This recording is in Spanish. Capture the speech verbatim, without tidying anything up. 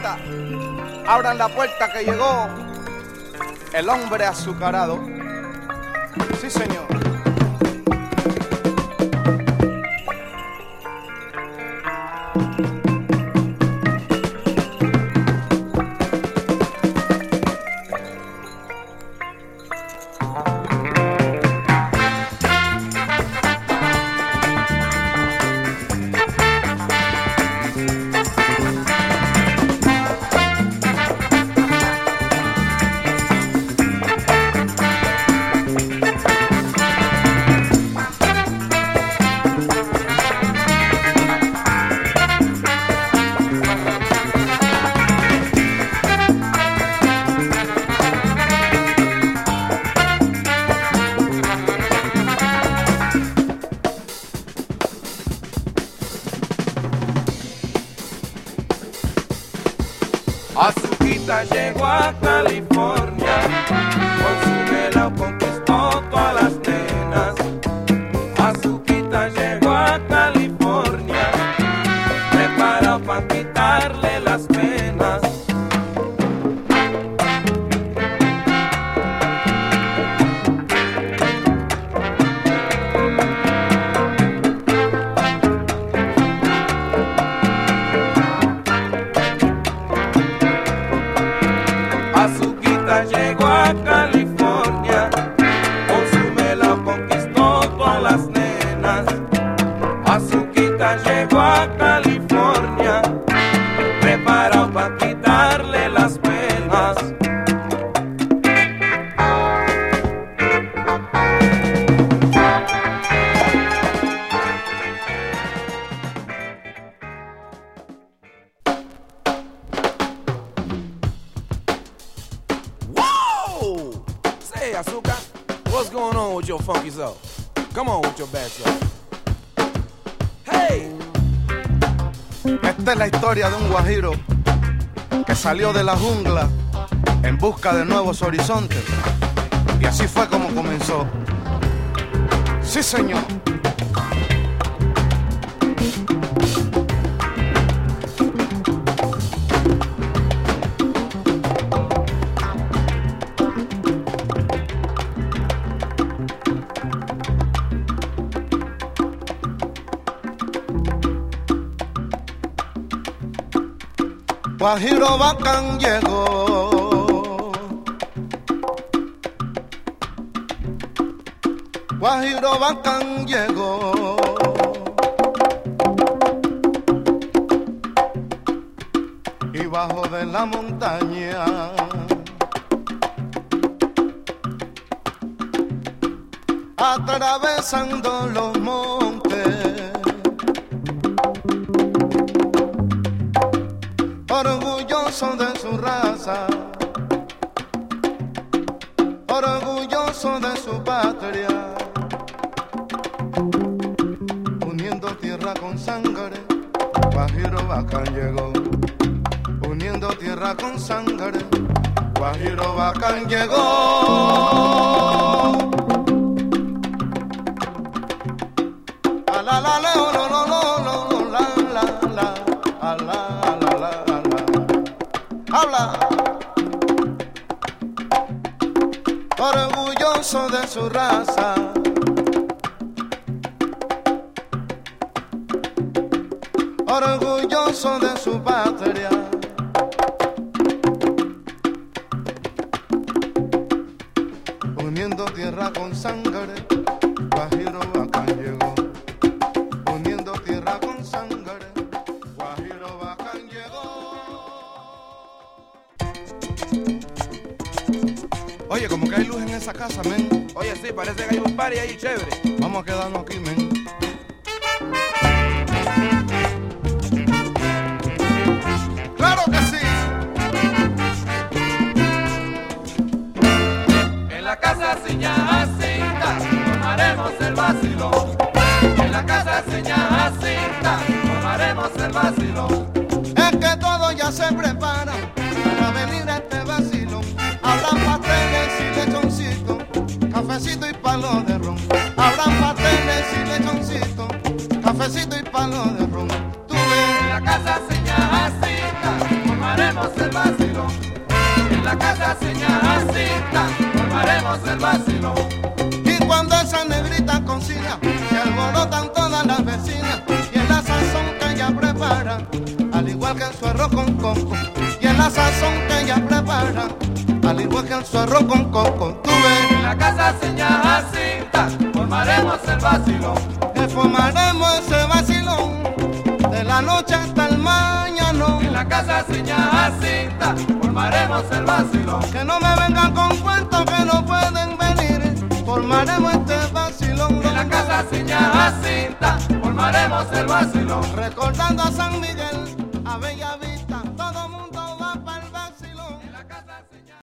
puerta, abran la puerta que llegó el hombre azucarado. Sí, señor. Azuquita llegó a California, con su vela conquistó todas las nenas. Azuquita llegó a California, preparado para quitarle las penas. Azuquita llegó a California, con su vela conquistó todas las nenas. Azuquita llegó a California, preparado para quitarle las penas. Hey, Azúcar, what's going on with your funky self? Come on with your bad self. Hey! Esta es la historia de un guajiro que salió de la jungla en busca de nuevos horizontes. Y así fue como comenzó. Sí, señor. Guajiro bacán llegó, Guajiro bacán llegó, y bajo de la montaña atravesando los montes, orgulloso de su raza, orgulloso de su patria, uniendo tierra con sangre, Guajiro bacán llegó, uniendo tierra con sangre, Guajiro bacán llegó. A la la la la la la la la la la. Habla, orgulloso de su raza, orgulloso de su patria, uniendo tierra con sangre, Guajiro bacán llegó, uniendo tierra con sangre, Guajiro bacán llegó. Oye, como que hay luz en esa casa, men. Oye, sí, parece que hay un party ahí chévere. Vamos a quedarnos aquí, men. ¡Claro que sí! En la casa seña Jacinta, tomaremos el vacilón. En la casa seña Jacinta, tomaremos el vacilón. Es que todo ya se prepara para venir a este vacilón. Habrán pasteles y lechoncito, cafecito y palo de ron. Habrán pasteles y lechoncito, cafecito y palo de ron. Tú ves. En la casa seña Jacinta, tomaremos formaremos el vacilón. Y cuando esa negrita cocina, se alborotan todas las vecinas. Y en la sazón que ella prepara, al igual que en su arroz con coco. Y en la sazón que ella prepara, al igual que en su arroz con coco. Tú ves, En la casa seña Jacinta formaremos el vacilón. que formaremos ese vacilón de la noche hasta el mañana. En la casa seña Jacinta formaremos el vacilón. Que no me vengan con cuentos que no pueden venir. Formaremos este vacilón. En la casa seña Jacinta formaremos el vacilón. Recordando a San Miguel.